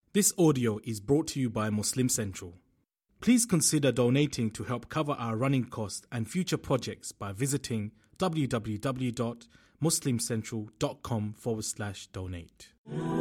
This audio is brought to you by Muslim Central. Please consider donating to help cover our running costs and future projects by visiting www.muslimcentral.com/donate.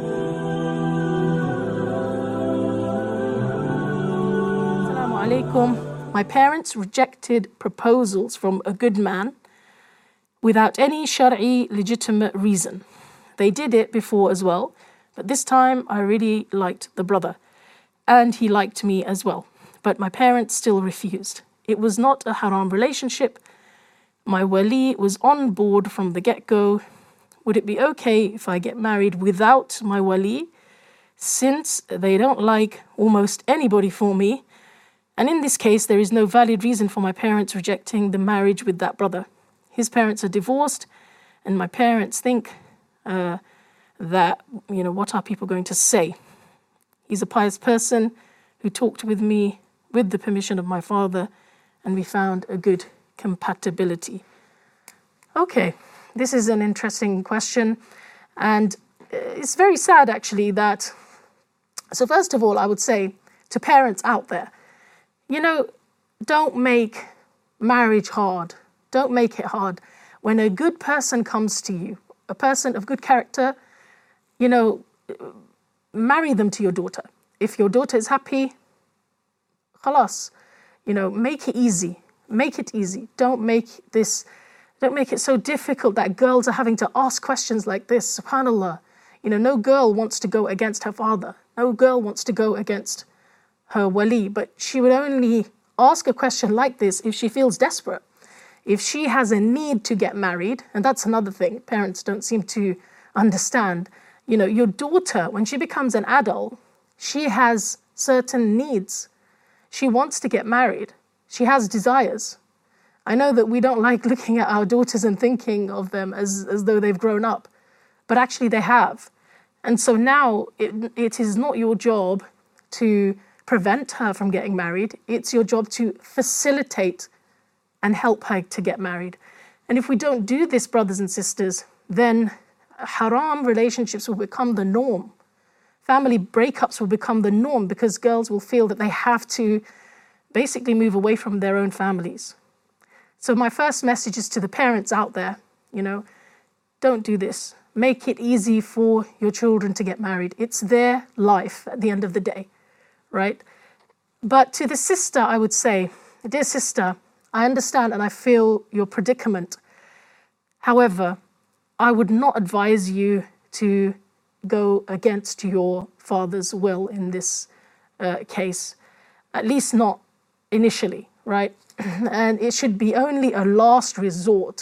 Assalamu alaikum. My parents rejected proposals from a good man without any Shari'i legitimate reason. They did it before as well, but this time I really liked the brother and he liked me as well. But my parents still refused. It was not a haram relationship. My wali was on board from the get-go. Would it be okay if I get married without my wali, since they don't like almost anybody for me? And in this case, there is no valid reason for my parents rejecting the marriage with that brother. His parents are divorced, and my parents think that, what are people going to say? He's a pious person who talked with me with the permission of my father, and we found a good compatibility. Okay, this is an interesting question, and it's very sad actually that, so first of all, I would say to parents out there, don't make marriage hard. Don't make it hard. When a good person comes to you, a person of good character, marry them to your daughter. If your daughter is happy, khalas, make it easy. Make it easy. Don't make it so difficult that girls are having to ask questions like this. SubhanAllah. No girl wants to go against her father. No girl wants to go against her wali, but she would only ask a question like this if she feels desperate. If she has a need to get married, and that's another thing parents don't seem to understand. Your daughter, when she becomes an adult, she has certain needs. She wants to get married. She has desires. I know that we don't like looking at our daughters and thinking of them as though they've grown up, but actually they have. And so now it is not your job to prevent her from getting married. It's your job to facilitate and help her to get married. And if we don't do this, brothers and sisters, then haram relationships will become the norm. Family breakups will become the norm because girls will feel that they have to basically move away from their own families. So my first message is to the parents out there, don't do this. Make it easy for your children to get married. It's their life at the end of the day, right? But to the sister, I would say, dear sister, I understand and I feel your predicament. However, I would not advise you to go against your father's will in this case, at least not initially, right? And it should be only a last resort.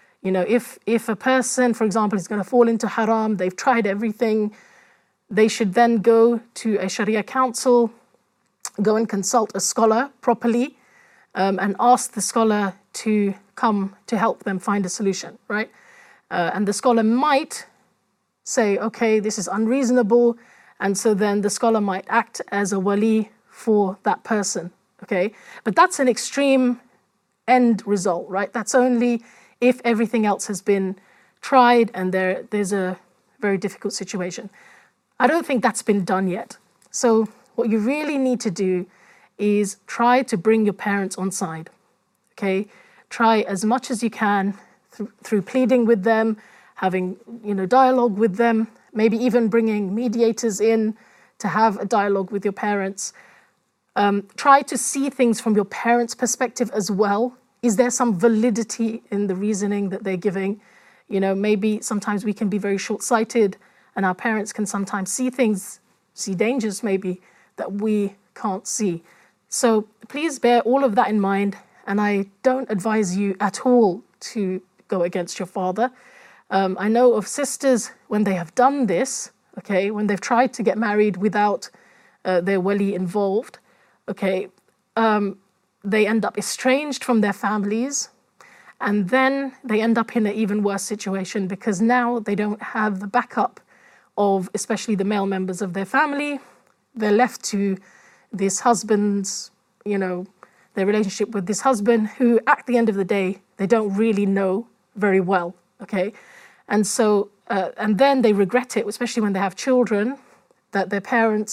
If a person, for example, is going to fall into haram, they've tried everything, they should then go to a Sharia council, go and consult a scholar properly, and ask the scholar to come to help them find a solution, right? And the scholar might say, okay, this is unreasonable, and so then the scholar might act as a wali for that person, okay? But that's an extreme end result, right? That's only if everything else has been tried and there's a very difficult situation. I don't think that's been done yet. So what you really need to do is try to bring your parents on side, okay? Try as much as you can through pleading with them, having, dialogue with them, maybe even bringing mediators in to have a dialogue with your parents. Try to see things from your parents' perspective as well. Is there some validity in the reasoning that they're giving? Maybe sometimes we can be very short-sighted and our parents can sometimes see things, see dangers maybe that we can't see. So please bear all of that in mind, and I don't advise you at all to go against your father. I know of sisters when they have done this, okay, when they've tried to get married without their wali involved, okay, they end up estranged from their families, and then they end up in an even worse situation because now they don't have the backup of especially the male members of their family. They're left to this husband's, their relationship with this husband who at the end of the day, they don't really know very well, okay? And so, and then they regret it, especially when they have children, that their parents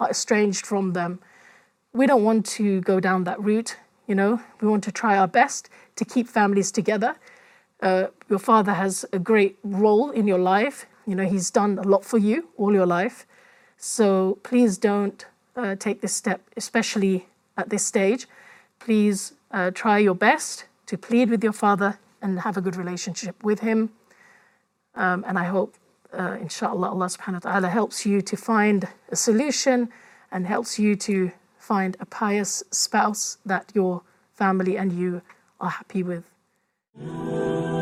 are estranged from them. We don't want to go down that route, you know. We want to try our best to keep families together. Your father has a great role in your life. You know, he's done a lot for you all your life. So please don't take this step, especially at this stage. Please try your best to plead with your father and have a good relationship with him. And I hope, inshallah, Allah subhanahu wa ta'ala helps you to find a solution and helps you to find a pious spouse that your family and you are happy with.